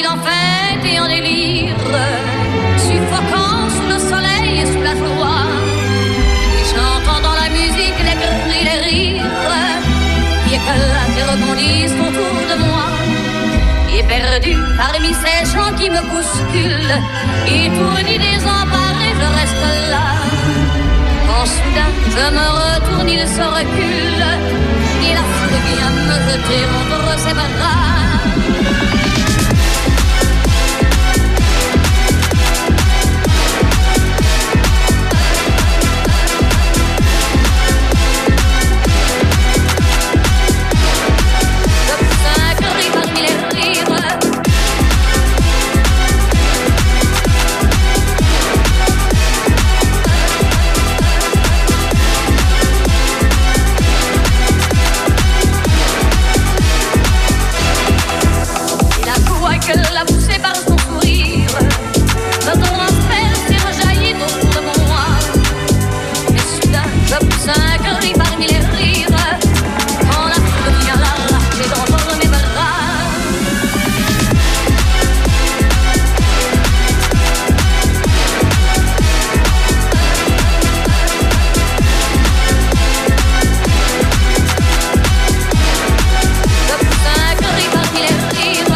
il en fête et en délire, suffocant sous le soleil et sous la joie, et j'entends dans la musique les cris, les rires, qui éclatent et rebondissent autour de moi, et perdu parmi ces gens qui me bousculent, étourdi, désemparé, je reste là. Quand soudain je me retourne, il se recule, et la foule vient me jeter entre ses bras. La poussée par son sourire, me transperce et rejaillit autour de moi. Mais soudain, je pousse un cri parmi les rires, quand la foule vient l'arracher d'entre mes bras. Je pousse un cri parmi les rires.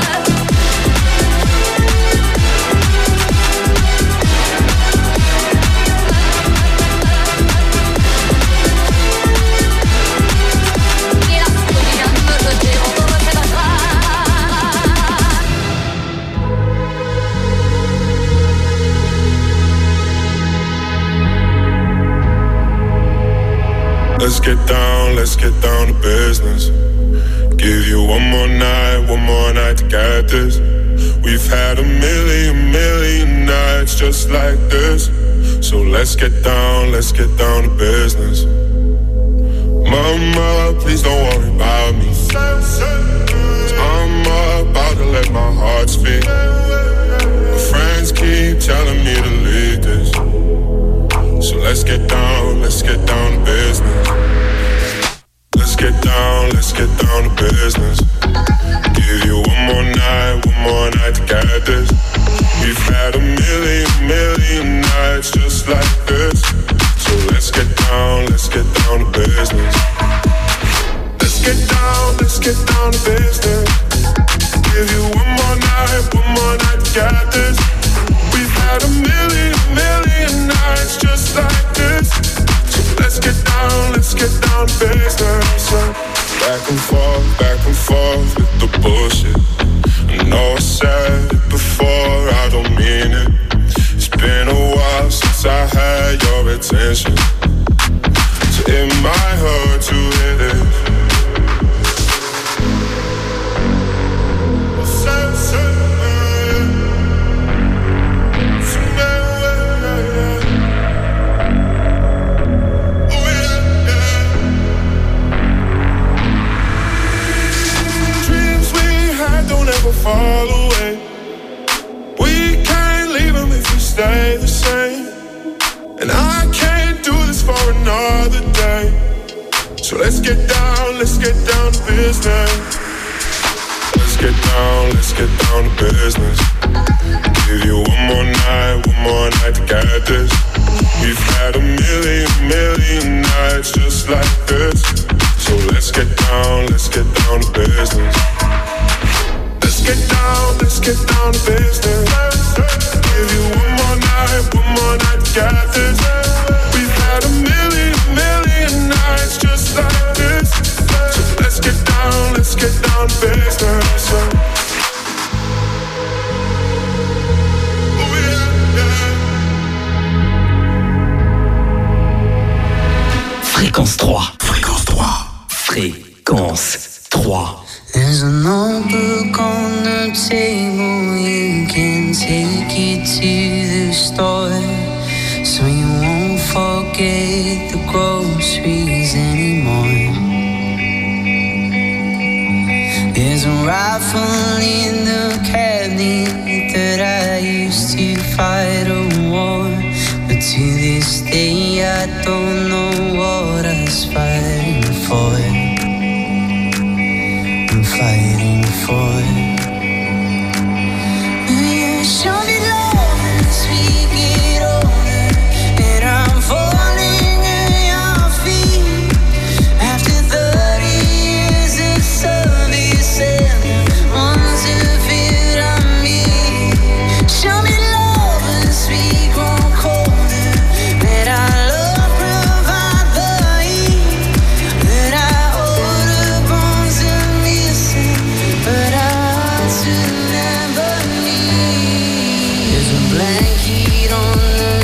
Let's get down to business. Give you one more night to get this. We've had a million nights just like this. So let's get down to business. Mama, please don't worry about me. I'm about to let my heart speak. My friends keep telling me to leave this. So let's get down to business. Let's get down to business. Give you one more night to get this. We've had a million nights just like this. So let's get down to business. Let's get down to business. Give you one more night to get this. We've had a million nights just like this. So let's get down to business. Back and forth with the bullshit. I know I said it before, I don't mean it. It's been a while since I had your attention, so it might hurt to hear this. Fall away. We can't leave them if we stay the same. And I can't do this for another day. So let's get down to business. Let's get down to business. Give you one more night to get this. We've had a million nights just like this. So let's get down to business. Let's get down to business. Give you one more night to get this. We've had a million nights just like this. So let's get down to business. Fréquence 3. Fréquence 3. There's a notebook on the table, you can take it to the store, so you won't forget the groceries anymore. There's a rifle in the cabinet that I used to fight a war, but to this day I don't know what I was fighting for. Fighting for.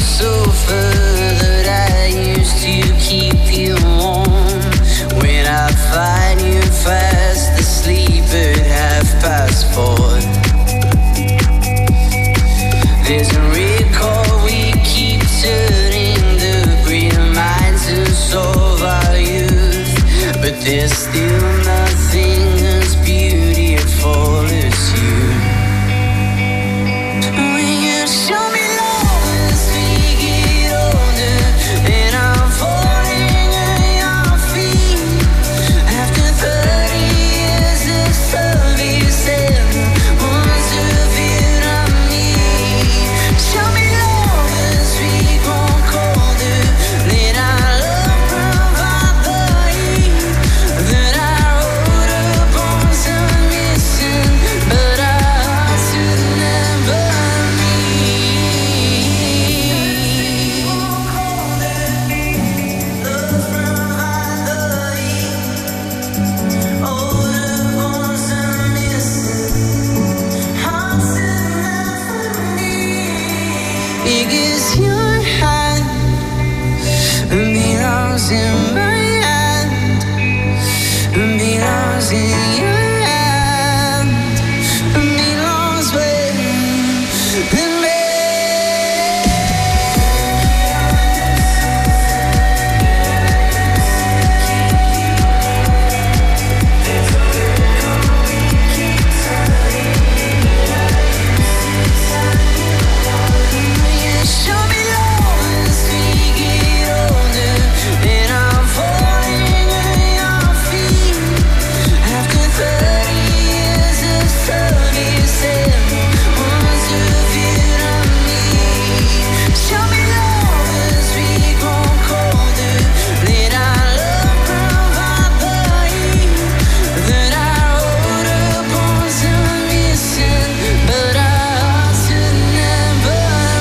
sofa that I used to keep you warm. When I find you fast asleep at 4:30. There's a recall, we keep turning the green minds and solve our youth. But there's still nothing as beautiful as you. When you show me love as we get older, and I'm falling at your feet. After 30 years of service, once of you to me. Show me love as we grow colder. Let our love provide the heat that our older bones are missing, but our hearts will never because your hand belongs in my hand, belongs in your hand, belongs with me. Show me love as we get older, and I'm falling at your feet. After 30 years of service, once of you to me. Show me love as we grow colder. Let our love provide the heat that our older bones are missing, but our hearts will never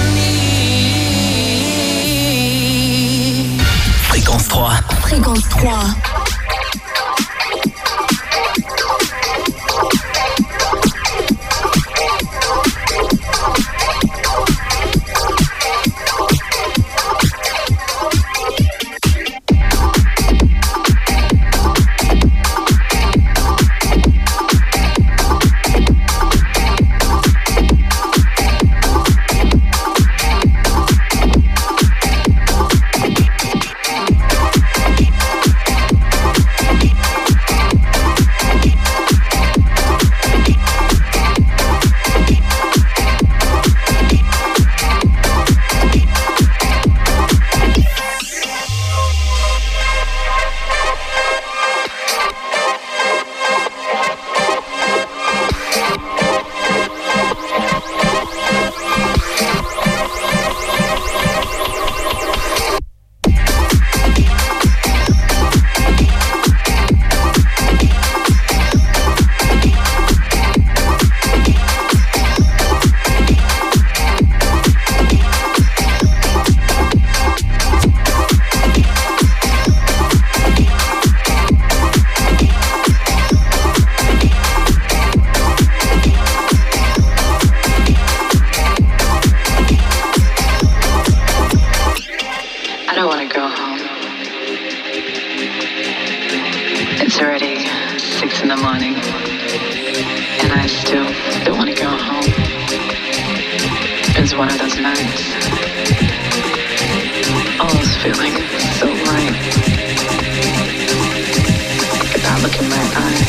meet. Fréquence 3. Fréquence 3. I don't want to go home. It's already 6 in the morning, and I still don't want to go home. It's one of those nights. All is feeling so right. If I look in my eye,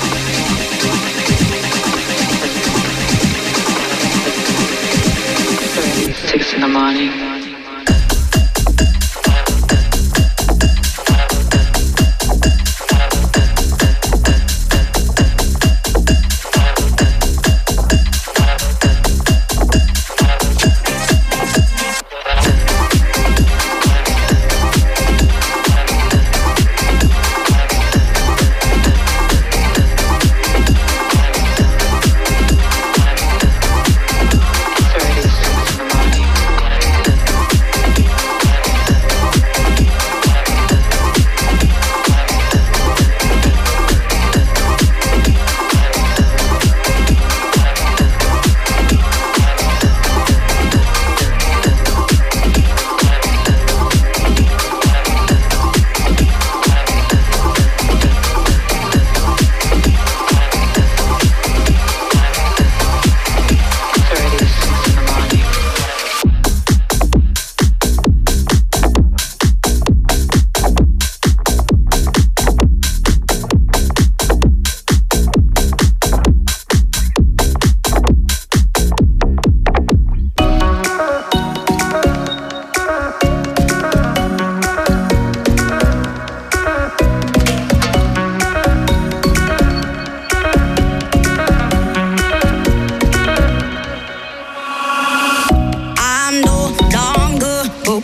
6 in the morning.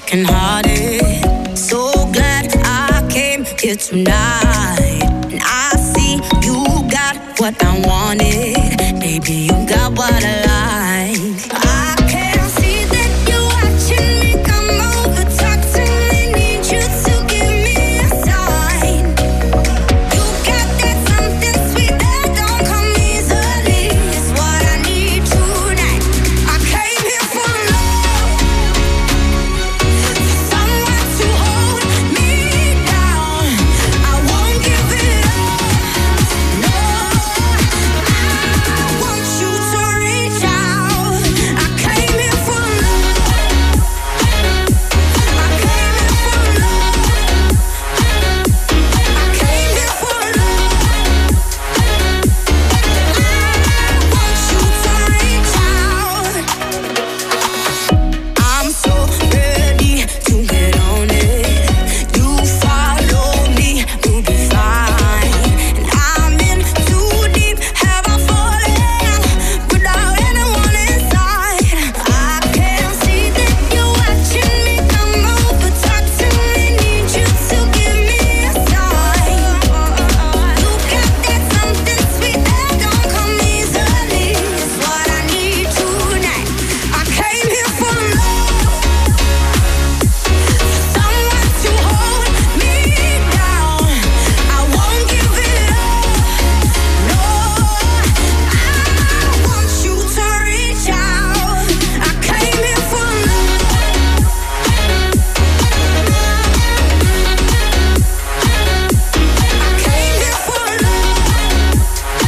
broken hearted. So glad I came here tonight. And I see you got what I wanted. Baby, you got what I like. I can see that you're watching me. Come over, talk to me. Need you to give me a sign. You got that something sweet that don't come easily. It's what I need tonight. I came here for love, someone to hold me down. I won't give it up. No, I want you to reach out. I came here for love. I came here for love. I came here for love. I want you to reach out. I'm so ready to get on it. You follow me, we'll be fine. And I'm in too deep. Have I fallen without anyone inside? I can see that you're watching me. Come over, talk to me. Need you to give me a sign. You got that something sweet that don't come easily. It's what I need tonight. I came here for love, someone to hold me down. I won't give it up. No, I want you to reach out. I came here for love. I came here for love.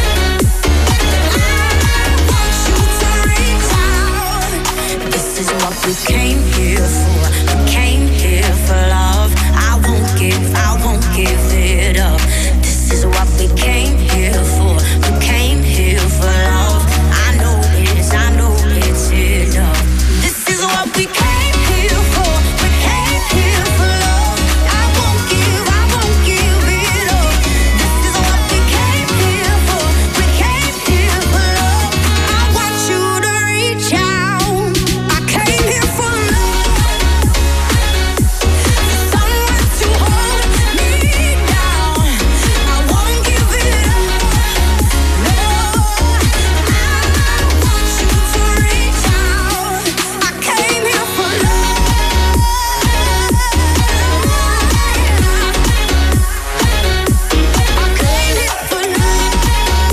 I want you to reach out. This is what we came here for. We came here for love. I won't give it up. This is what we came here for. We came here for love. I know it's enough. This is what we came here for. We came here for love. I won't give it up. This is what we came here for. We came here for love. I want you to reach out. I came here for love, someone to hold me down. I won't give it up. No, I want you to reach out. I came here for love. I came here for love.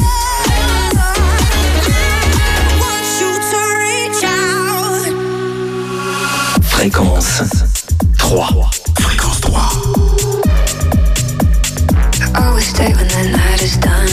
I want you to reach out. Fréquence 3. Fréquence 3. Always stay when the night is done.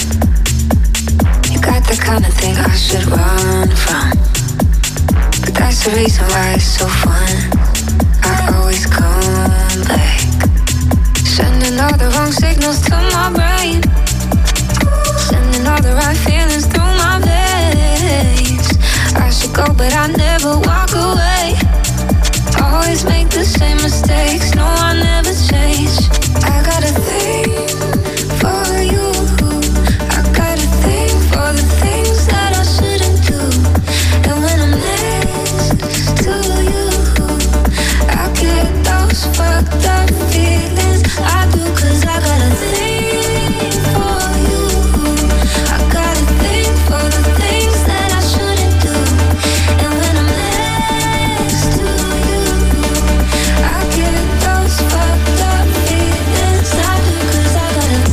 You got the kind of thing I should run from, but that's the reason why it's so fun. I always come back, sending all the wrong signals to my brain, sending all the right feelings through my veins. I should go, but I never walk away. Always make the same mistakes. No, I never change. I got a thing for you. I got a thing for the things that I shouldn't do. And when I'm next to you, I get those fucked up feelings. I do, 'cause I got a thing for you. I got a thing for the things that I shouldn't do. And when I'm next to you, I get those fucked up feelings. I do, 'cause I got a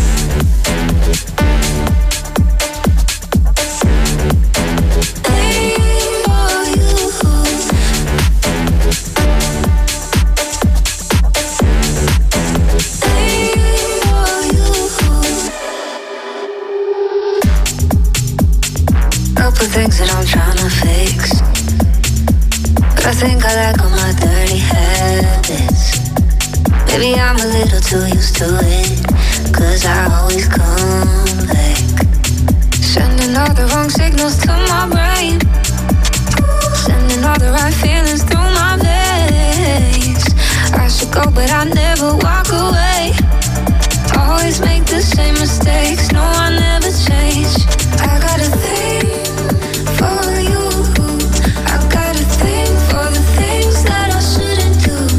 thing for you. Couple things that I'm trying to fix, but I think I like all my dirty habits. Maybe I'm a little too used to it, 'cause I always come back, sending all the wrong signals to my brain, sending all the right feelings through my veins. I should go, but I never walk away. Always make the same mistakes. No, I never change. I got a thing for you. I got a thing for the things that I shouldn't do.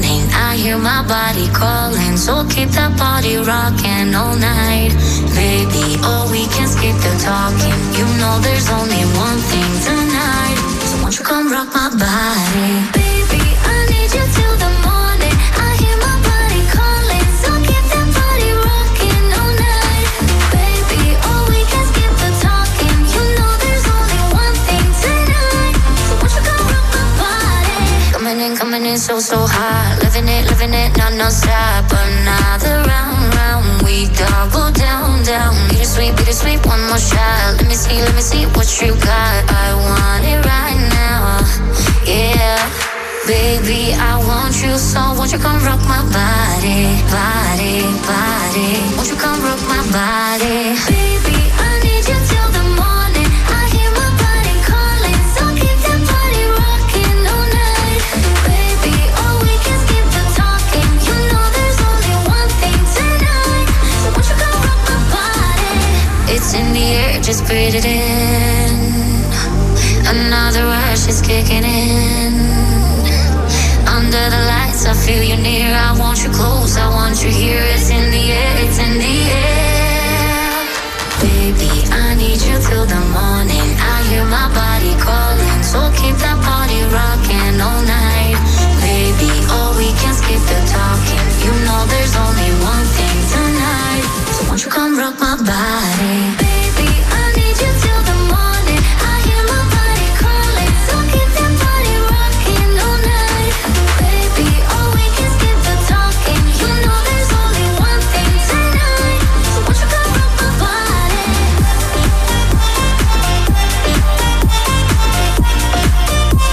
morning, I hear my body calling. So keep that body rocking all night. Baby, oh, we can skip the talking. You know there's only one thing tonight. So won't you come rock my body? Baby, I need you till the morning. I hear my body calling. So keep that body rocking all night. Baby, oh, we can skip the talking. You know there's only one thing tonight. So won't you come rock my body? Coming in so hot. Living it, no stop. Another round, we double down. Bittersweet, one more shot. Let me see what you got. I want it right now, yeah. Baby, I want you, so won't you come rock my body. Won't you come rock my body? Baby, I need you till the morning. I hear my body calling, so keep that body rocking all night. Baby, oh, we can skip the talking. You know there's only one thing tonight. So won't you come rock my body? It's in the air, just breathe it in. Another rush is kicking in. Under the lights, I feel you near. I want you close, I want you here. It's in the air, it's in the air. Baby, I need you till the morning. I hear my body calling. So keep that body rocking all night. Baby, oh, we can skip the talking. You know there's only one thing tonight. So won't you come rock my body? Baby, I need you till the morning. I hear my body calling. So keep that body rocking all night. Baby, oh, we can skip the talking. You know there's only one thing tonight. So won't you come rock my body?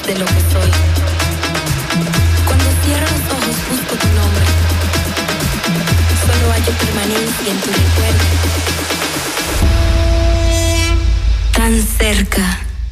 de lo que soy. Cuando cierro los ojos busco tu nombre. Solo hallo permanencia en tu recuerdo. Tan cerca.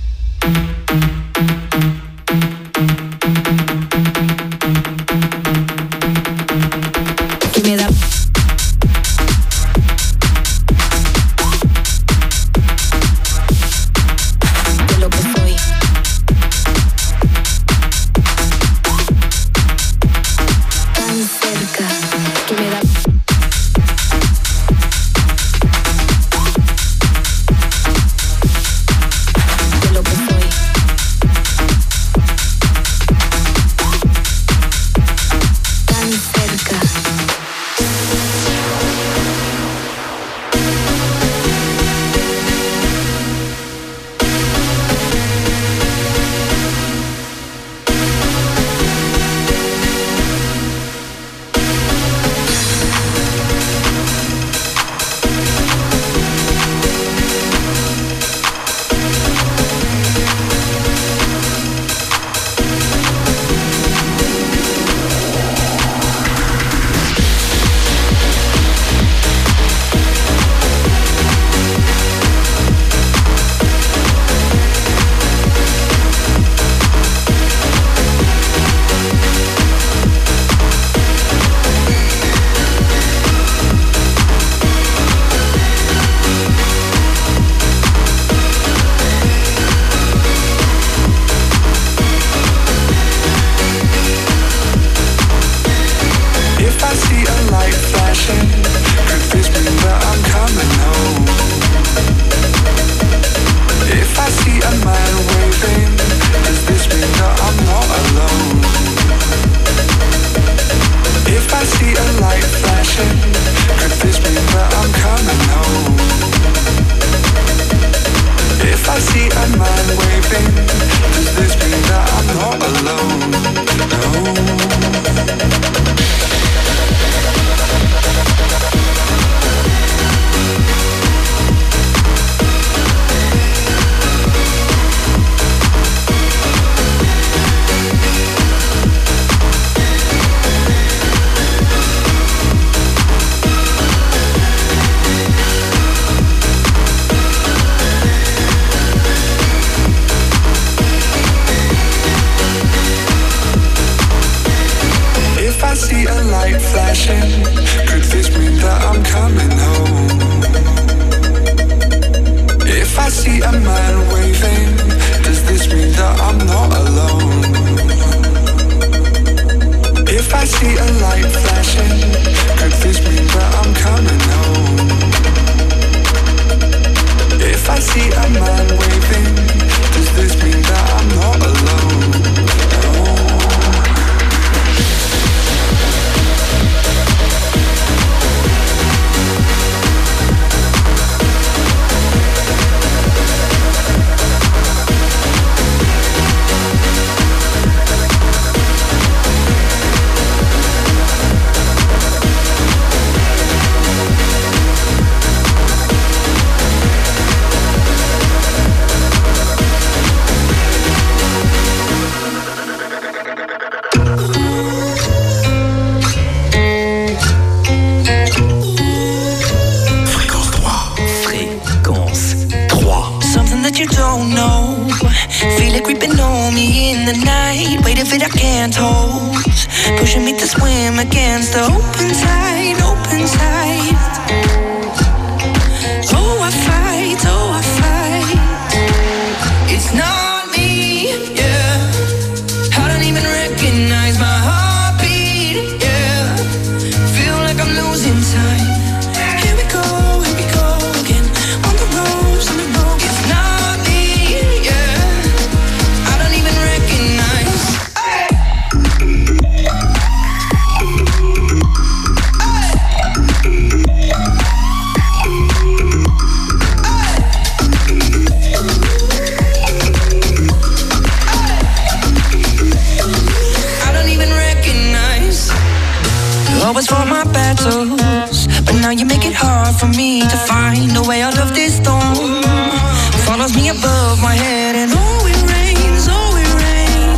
always fought my battles, but now you make it hard for me to find a way out of this storm. Follows me above my head, and oh, it rains,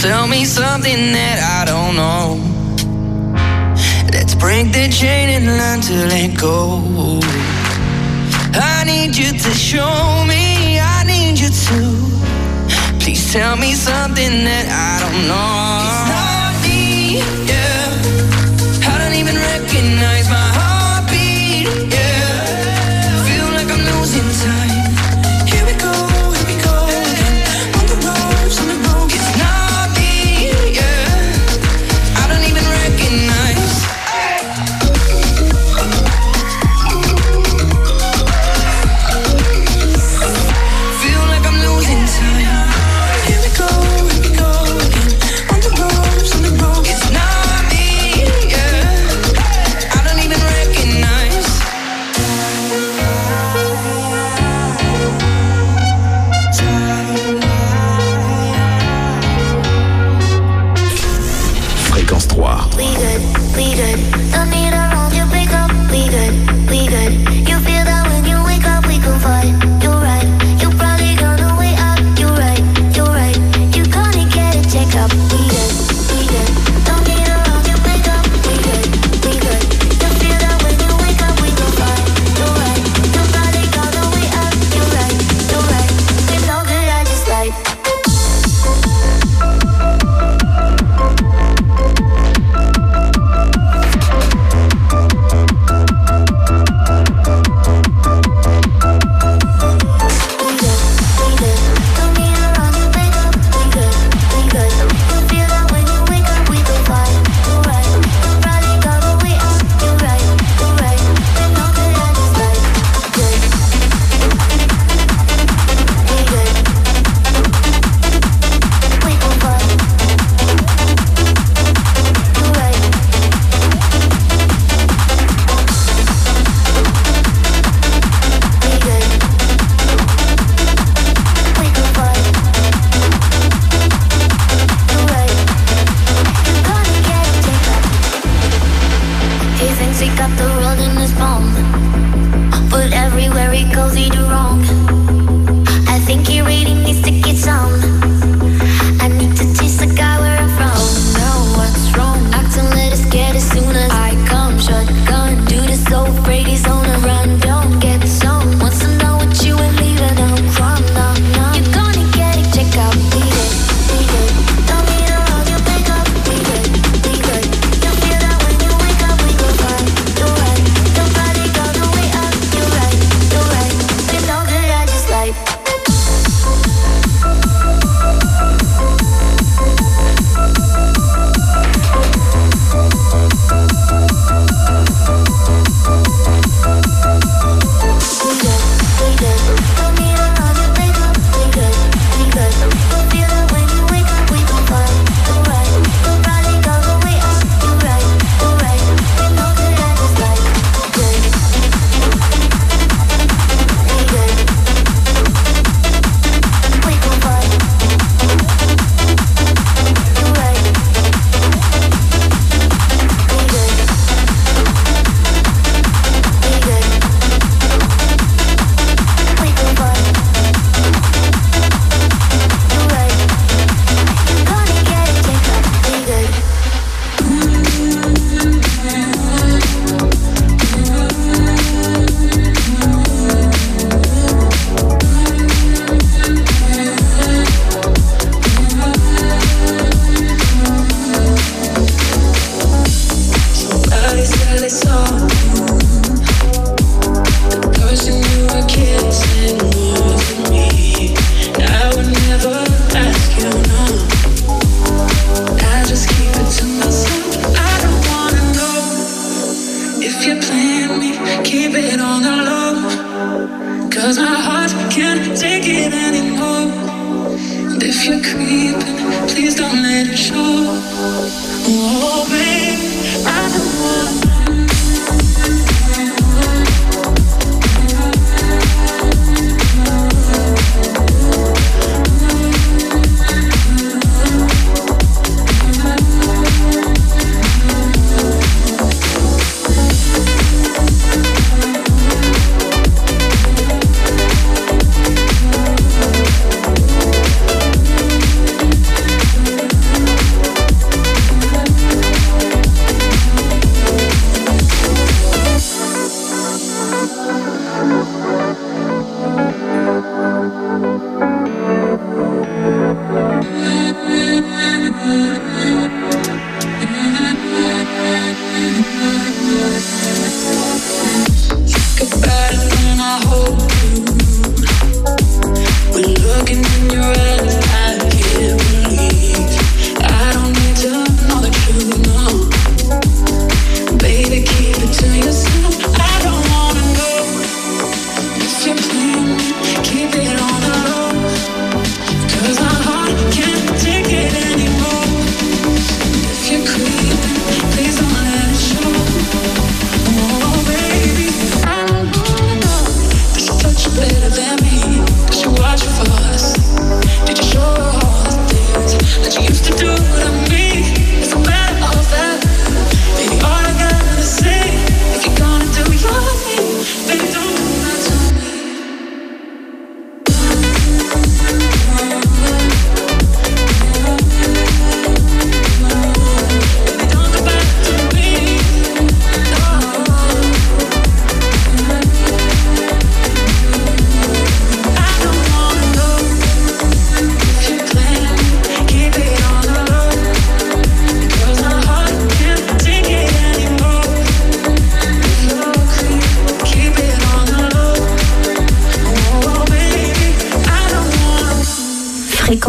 tell me something that I don't know. Let's break the chain and learn to let go. I need you to show me, I need you to. Please tell me something that I don't know. It's not me, yeah. I don't even recognize my heartbeat, yeah. Feel like I'm losing time. Here we go again. On the ropes, on the road. It's not me, yeah. I don't even recognize. Feel like I'm losing time. Here we go again. On the ropes, on the road. It's not me, yeah. I don't even recognize. Fréquence 3. We good. Don't need a round, you pick up. We good. You feel that when you wake up, we can fight. You're right. You probably gonna wait up. You're right. You gonna get a checkup. We good. Don't need a round, you pick up. We good. You feel that when you wake up, we can fight. You're right. You probably gonna wait up. You're right. It's all good, I just like. He thinks he got the world in his palm, but everywhere he goes he do wrong. I think he really needs to get some. I need to teach the guy where I'm from. Oh no, what's wrong? Acting a little scared as soon as I come. Shotgun, dude is so afraid he's on a run. Don't get some. Wants to know what you and leave it on crumb. No. You're gonna get it, check out. We good. Don't need a round, you pick up. We good. You feel that when you wake up, we go fight. You're right. Your body gonna wait up. You're right. It's all good, I just like.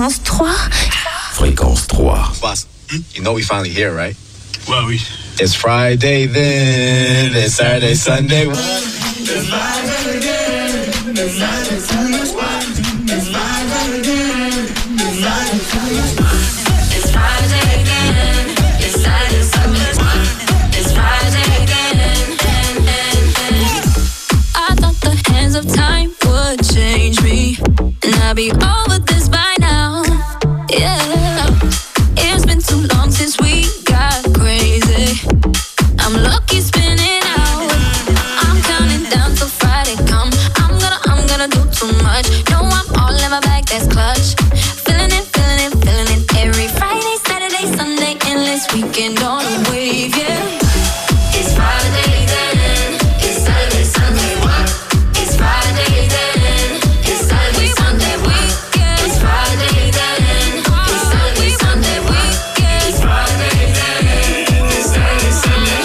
Fréquence 3. Fréquence 3. Boss, you know we finally here, right? Well, It's Friday then, it's Saturday, Sunday. It's Friday again, it's Saturday, Sunday. It's Friday again, it's Saturday, Sunday. It's Friday again, it's Saturday, Sunday. It's Friday again. I thought the hands of time would change me, and I'd be over this by now. Yeah, it's been too long since we got crazy. I'm lucky spinning out. I'm counting down till Friday come. I'm gonna do too much. No, I'm all in my bag, that's clutch. Feeling it. Every Friday, Saturday, Sunday, endless weekend on a wave, yeah. It's Friday then, it's Saturday, Sunday. It's Friday then, it's Saturday, Sunday. It's Friday then, it's Saturday, Sunday. It's Friday then, it's Saturday, Sunday.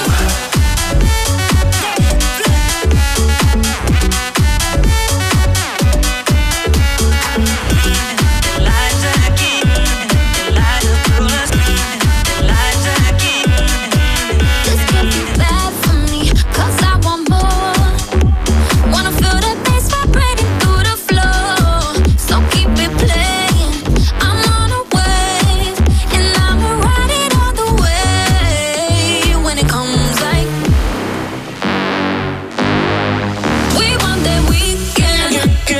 This can't be bad for me, 'cause I want more. Wanna feel the bass vibrating through the floor. So keep it playing. I'm on a wave, and I'ma ride it all the way. When it comes like we want that weekend.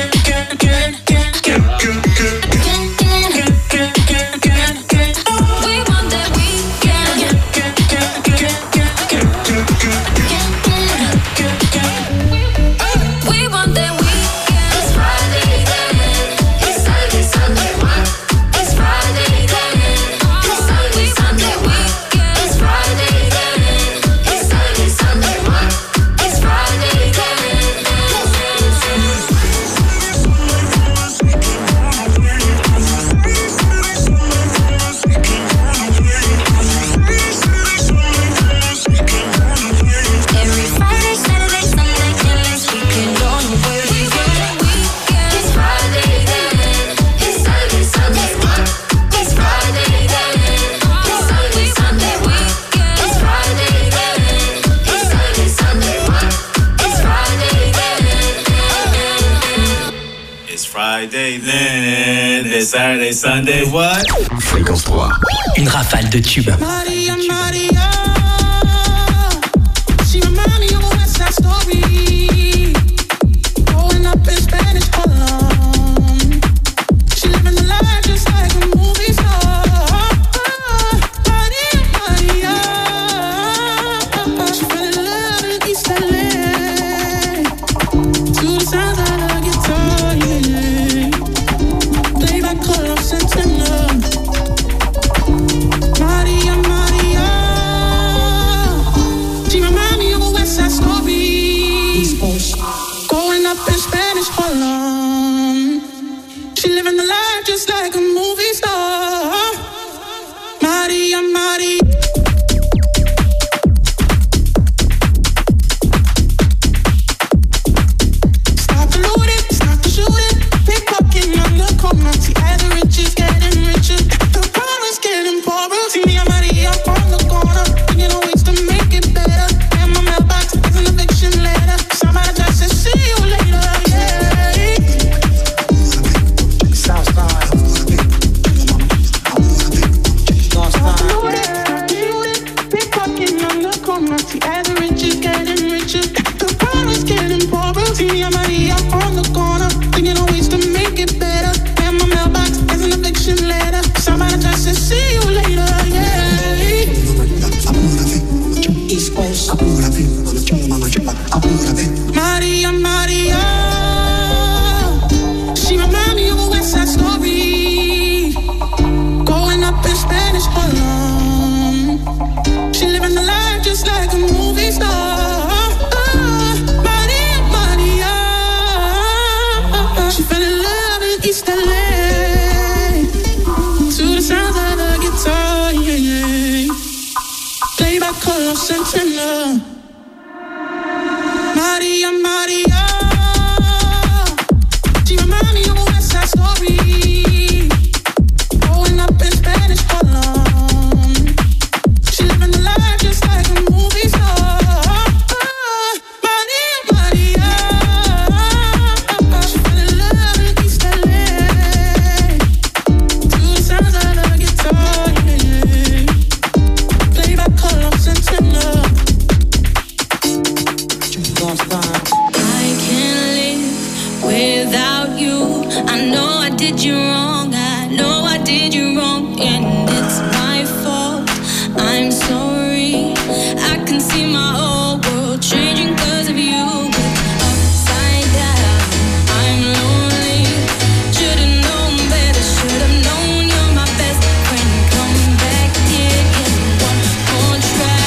We want that weekend. We want that weekend. It's Friday then, it's Saturday, Sunday. It's Friday then, it's Saturday, Sunday. It's Friday then, it's Saturday, Sunday. It's Friday Every Friday, Saturday, Sunday, endless weekend on the way. It's Friday then, it's Saturday, Sunday. It's Friday then, it's Saturday, Sunday. It's Friday then, it's Saturday, Sunday. It's Friday then. it's Friday then, it's Saturday, Sunday. What? Fréquence 3. Une rafale de tubes. Maria, she remind me of a West Side Story. Growing up in Spanish Harlem, she living the life just like a movie star. Maria, she fell in love in East LA to the sounds of the guitar, yeah. Play by Carlos Santana. Maria, she remind me of a West Side Story. Growing up in Spanish Harlem, she living the life just like a movie star. Maria. Stop the looting, stop the shooting, pickpocketing on the corner. See, as the rich is getting richer, the poor is getting poorer. See me and Maria on the corner, thinking of ways to make it better. And my mailbox is an eviction letter. Somebody just said, see you later, yeah. Southside. Pickpocketing on the corner. See, as the rich is getting richer, the poor is getting poorer. See me and Maria on the corner, thinking of ways to make it better. And my mailbox is an eviction letter. Somebody just said, see you later, yeah. East Coast. Maria, she remind me of a West Side Story. Growing up in Spanish Harlem, she living the life just like a movie star. Maria, she fell in love in East LA to the sounds of the guitar, yeah. Play by Carlos Santana. Maria, she remind me of a West Side Story. did you wrong. I know I did you wrong, and it's my fault. I'm sorry. I can see my whole world changing 'cause of you. Upside down, I'm lonely. Should've known better, should've known you're my best friend. Come back here, give me one more try.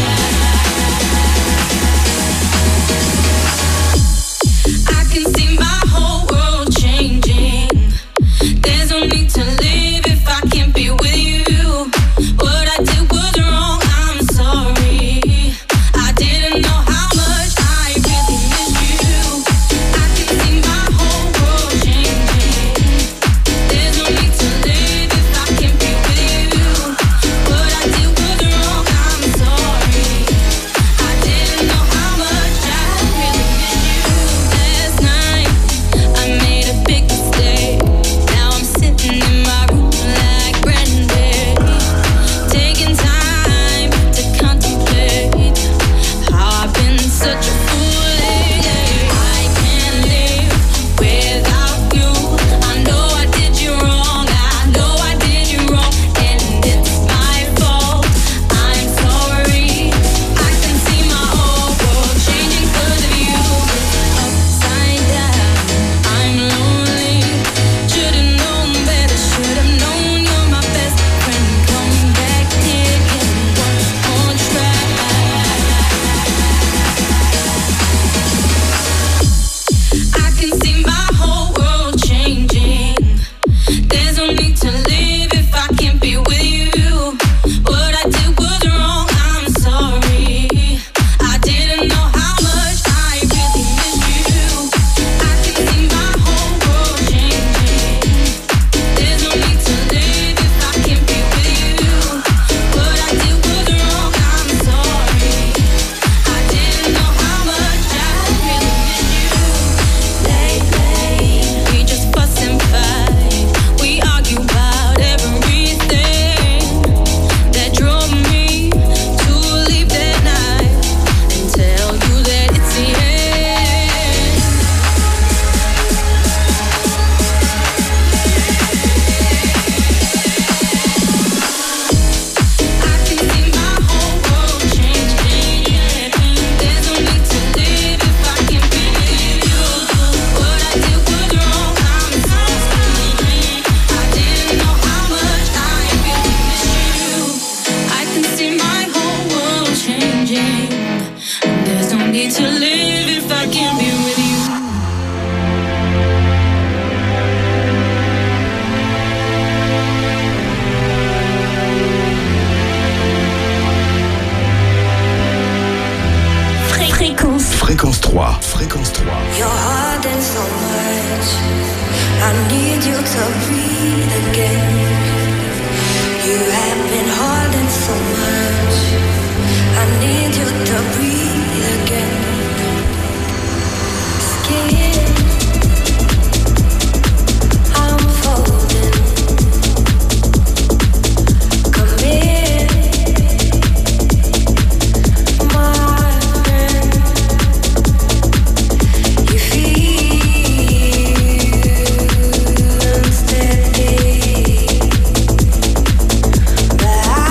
I can see my whole world changing. There's no need to live if I can't be with you. What I did was wrong, I'm sorry. I didn't know how much I really miss you. I can see my whole world changing. There's no need to live if I can't be with you. What I did was wrong, I'm sorry. I didn't know how much I really miss you. Last night I made a big mistake. Now I'm sitting in my room like Brandy, taking time to contemplate how I've been such a fool lately. I can't live without you. I know I did you wrong. I know I did you wrong, and it's my fault. I'm sorry. I can see my whole world changing 'cause of you. Upside down, I'm lonely. Should've known better, should've known you're my best friend. Come back here, give me one more try. I can see my whole world changing. There's no need to live if I can't be with you. What I did was wrong, I'm sorry. I didn't know how much I really miss you. I can see my whole world changing. There's no need to live if I can't be with you. What I did was wrong, I'm sorry. I didn't know how much I really miss you. Lately, we just fuss and fight. We argue about everything that drove me to leave that night and tell you that it's the end. I can see my whole world changing. There's no need to live if I can't be with you. What I did was wrong, I'm sorry. I didn't know how much I really miss you. I can see my whole world changing. There's no need to live if I can't be with you. Fréquence 3. Fréquence 3. You're hurting so much. I need you to breathe again. You have been holding so much. I need you to breathe again. Skin, I'm folding. Come in, my friend. You feel unsteady, but I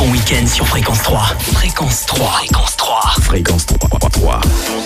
ton week-end sur Fréquence 3. Fréquence 3. Fréquence 3. Fréquence 3.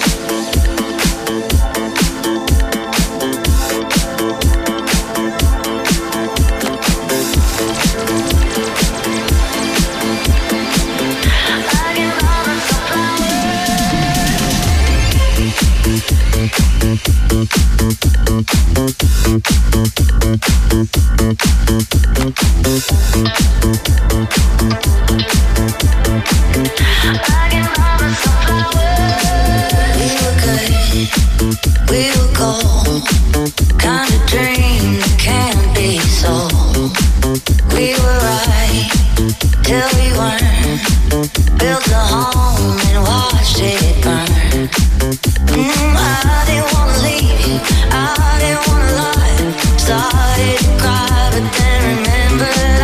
We were gold, kind of dream that can't be sold. We were right till we weren't. Built a home and watched it burn. I didn't wanna leave you, I didn't wanna lie. Started to cry, but then remembered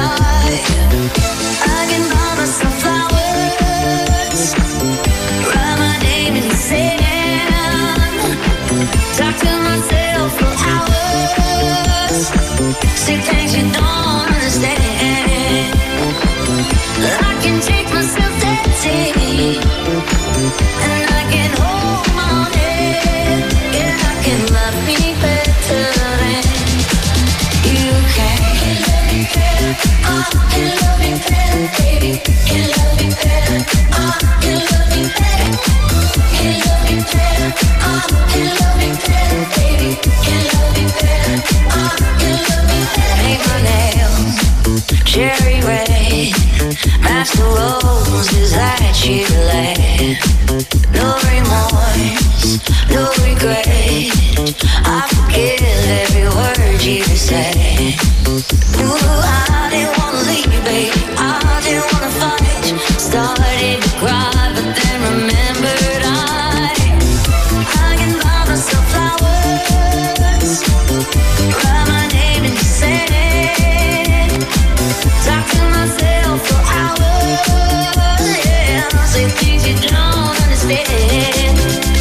I can buy myself flowers, write my name in the sand, talk to myself for hours, see things you don't understand. I can take myself dancing, and I can hold my head, yeah, I can love me better than you can. Can love me better, baby. Can love me better. Can love me better. Can love me better. Can love me better, baby. Can love me better. Can love me better. Make my nails cherry red, match the roses that you laid. No remorse, no regret. I forgive every word you say. Ooh, I didn't wanna leave you, baby. I didn't wanna fight. Started to cry, but then remembered I can buy myself flowers, write my name in the sand, talk to myself for hours, yeah, say things you don't understand.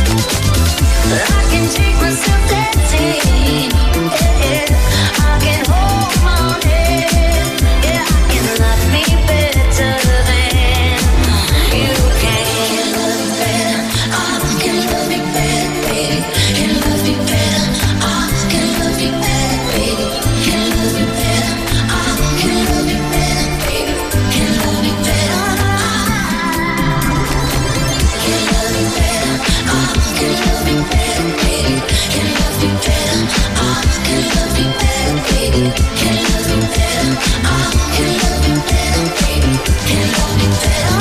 I can take myself dancing, yeah, I can hold my head, yeah, I can love me better than you can. Love me better, I can love me better, baby. Can love me better, I can love me better, baby. Can love me better, I can love me better, baby. Can love me better, can love me better, I can love me better, baby. Can love me better, I can love me better, baby. Can love me better, I can love me better, baby. Can love me better.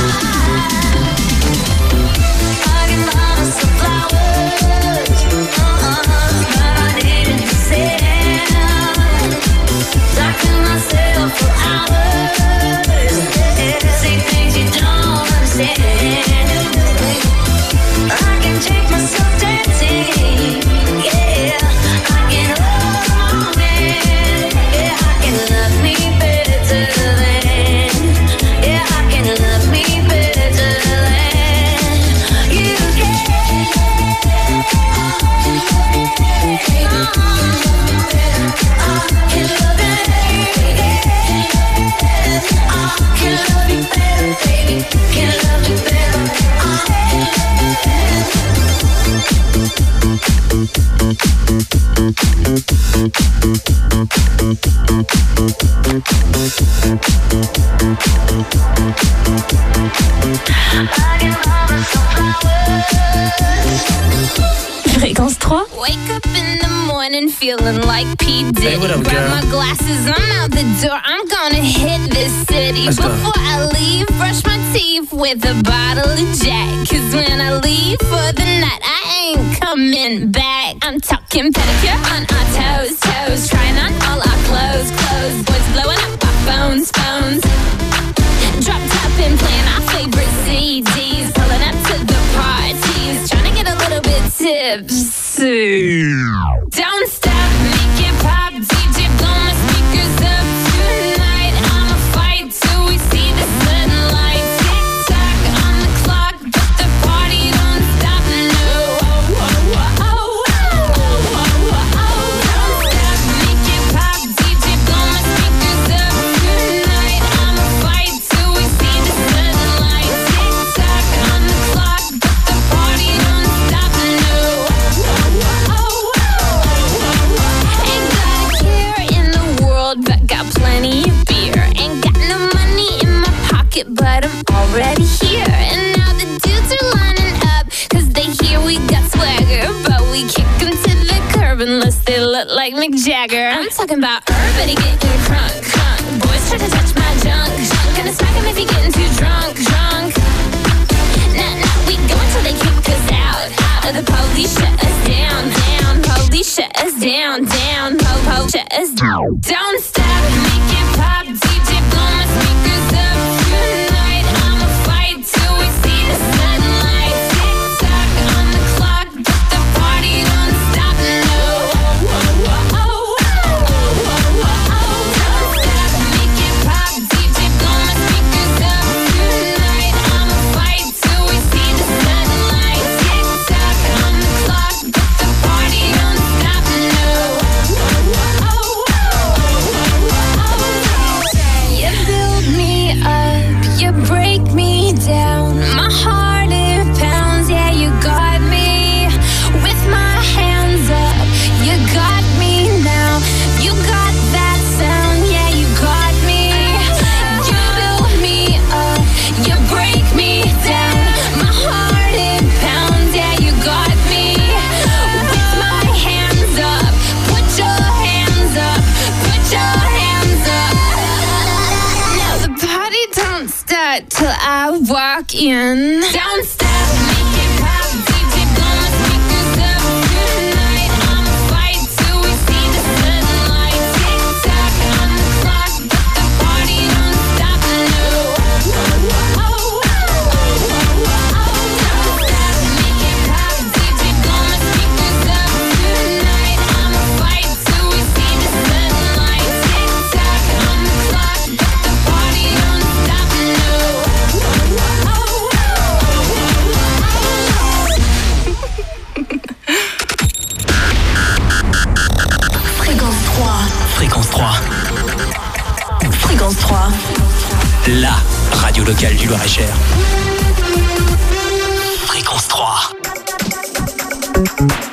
I can buy myself flowers, write my name in the sand, talk to myself for hours, say things you don't understand. I can take myself dancing, yeah, I can hold my hand, yeah, I can love me better than, yeah, I can love me better than you can. Fréquence 3. Wake up in the morning feeling like P. Diddy. Hey, what up, grab girl? my glasses, I'm out the door. I'm gonna hit this city. Let's go. Before I leave, brush my teeth with a bottle of Jack. Cause when I leave for the night, I ain't coming back. I'm talking pedicure on our toes, toes. Trying on all our clothes, clothes. Boys blowing up our phones, phones. Drop top and playing our favorite CDs. Pulling up to the parties. Trying to get a little bit tipsy. Don't stop, make it pop. DJ blow my speakers up tonight. I'ma fight till we see the sunlight. Tick tock on the clock, but the party don't stop. No. Don't stop, make it pop. DJ blow my speakers up tonight. I'ma fight till we see it, but I'm already here. And now the dudes are lining up, cause they hear we got swagger. But we kick them to the curb unless they look like Mick Jagger. I'm talking about everybody getting crunk, crunk. Boys try to touch my junk, junk. Gonna smack him if he getting too drunk, drunk. Nah, we go until they kick us out, out. Or the police shut us down, down. Police shut us down, down. Po-po shut us down. Don't stop, make it pop. DJ blow my speakers up tonight. I'ma fight till we see the sunlight. Tick-tock on the clock, but the party don't stop, no. Don't stop, make it pop. DJ blow my speakers up tonight. I'ma fight till we see the sunlight. Tick-tock on the clock, but the party don't stop, no. You build me up, you break me down. My heart it pounds, yeah, you got me. With my hands up, you got me now. You got that sound, yeah, you got me. You build me up, you break me down. My heart it pounds, yeah, you got me. With my hands up, put your hands up, put your hands up. Now the party don't start till I walk in. Don't stop, make it pop. DJ blow my speakers up tonight. I'ma fight till we see the sunlight. Tick-tock on the clock, but the party don't stop, no. Don't stop, make it pop. DJ blow my speakers up tonight. I'ma fight till we see the sunlight. Tick-tock on the clock, but the party don't stop, no. Fréquence 3. Fréquence 3. Fréquence 3. La radio locale du Loir-et-Cher. Fréquence 3.